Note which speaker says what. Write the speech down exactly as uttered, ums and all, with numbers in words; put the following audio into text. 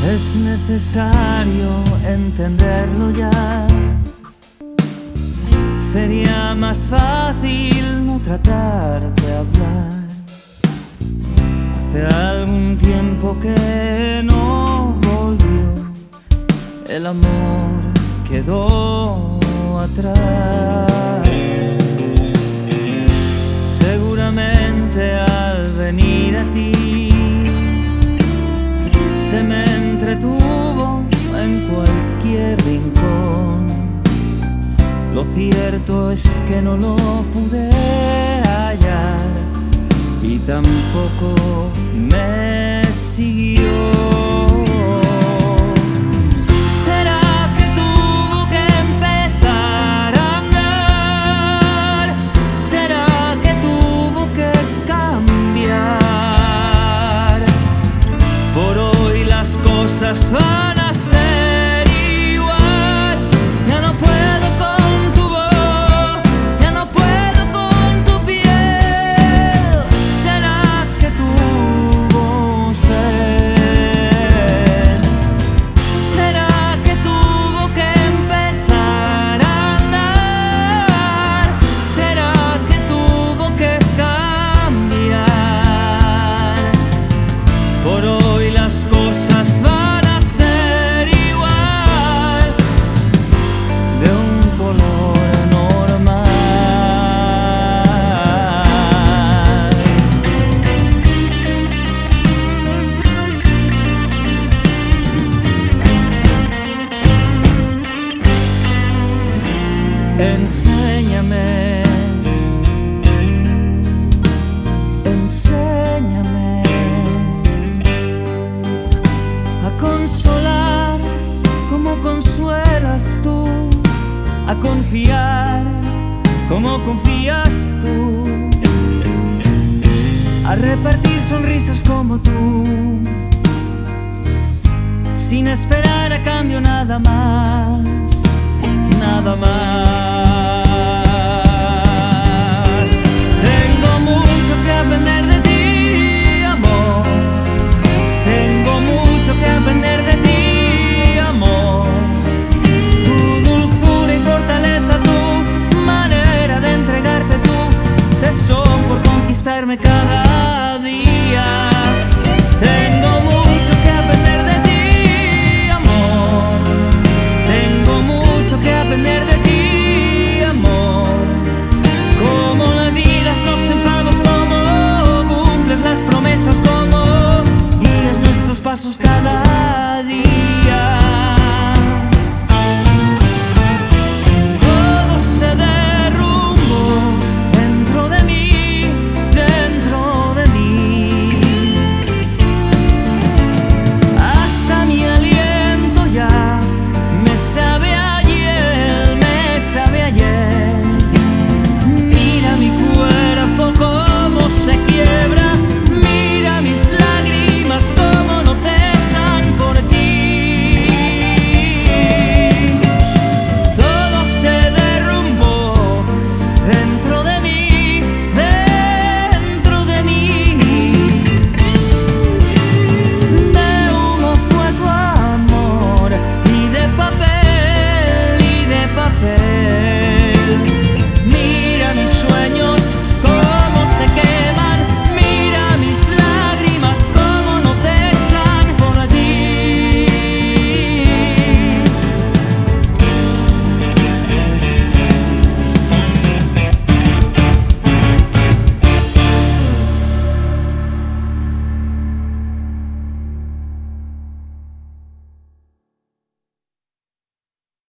Speaker 1: Es necesario entenderlo ya. Sería más fácil no tratar de hablar. Hace algún tiempo que no volvió, el amor quedó atrás. Seguramente al venir a ti se me entretuvo en cualquier rincón. Lo cierto es que no lo pude hallar y tampoco me siguió. ¿Será que tuvo que empezar a andar? ¿Será que tuvo que cambiar? Por hoy las cosas van a ser igual. Ya no puedo con tu voz, ya no puedo con tu piel. ¿Será que tuvo sed? ¿Será que tuvo que empezar a andar? ¿Será que tuvo que cambiar? Por hoy las cosas van a ser igual, de un color normal. Enséñame, enséñame a consolar como consuelas tú, a confiar como confías tú, a repartir sonrisas como tú, sin esperar a cambio nada más, nada más. Tengo mucho que aprender de ti, amor. Tengo mucho que aprender de ti, amor. Tu dulzura y fortaleza, tu manera de entregarte, tu tesón por conquistarme cada día. Tengo mucho que aprender de ti, amor. Tengo mucho que aprender de ti, amor. Cómo olvidas los enfados, cómo cumples las promesas, cómo guías nuestros pasos cada día.